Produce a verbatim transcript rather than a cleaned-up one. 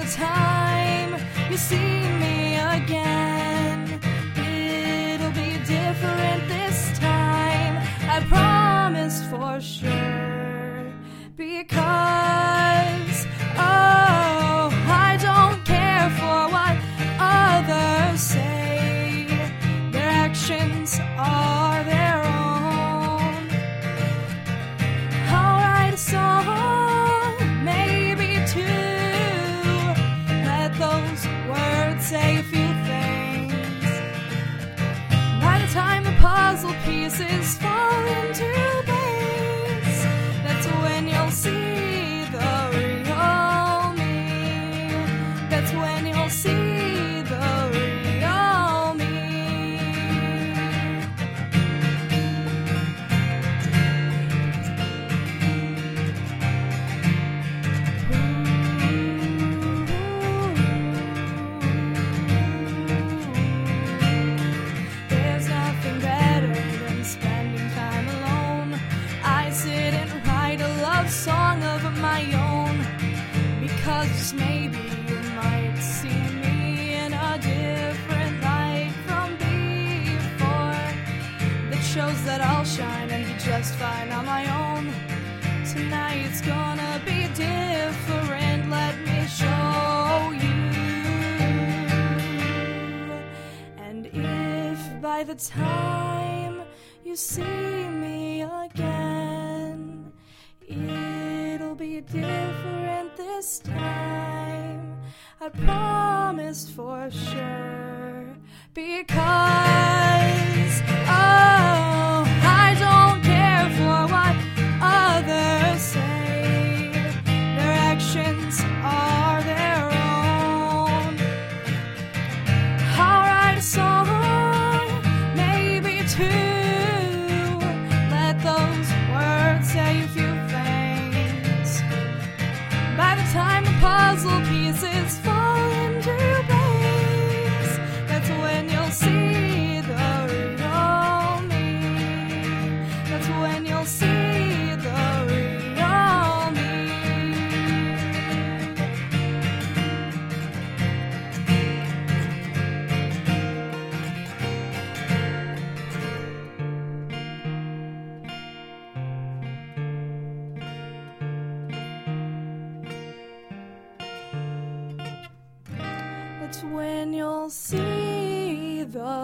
the time you see me again, it'll be different this time, I promise for sure. Because, oh, I don't care for what others say, their actions are their own. I'll write a song, maybe two, let those words say a few things. By the time the puzzle pieces fall into place, that's when you'll see the real me. That's when you'll see the real me. There's nothing better than spending time alone. I sit and write a love song of my own, because just maybe you might see me in a different light from before, that shows that I'll shine and be just fine on my own. Tonight's gonna be different, let me show you. And if by the time you see me again, it'll be different this time, I promise for sure. Because, oh, I don't care for what others say, their actions are their own. I'll write a song, maybe two, let those words say a few things. By the time the puzzle pieces fall into place, that's when you'll see the real me. That's when you'll see the real me. That's when you'll see the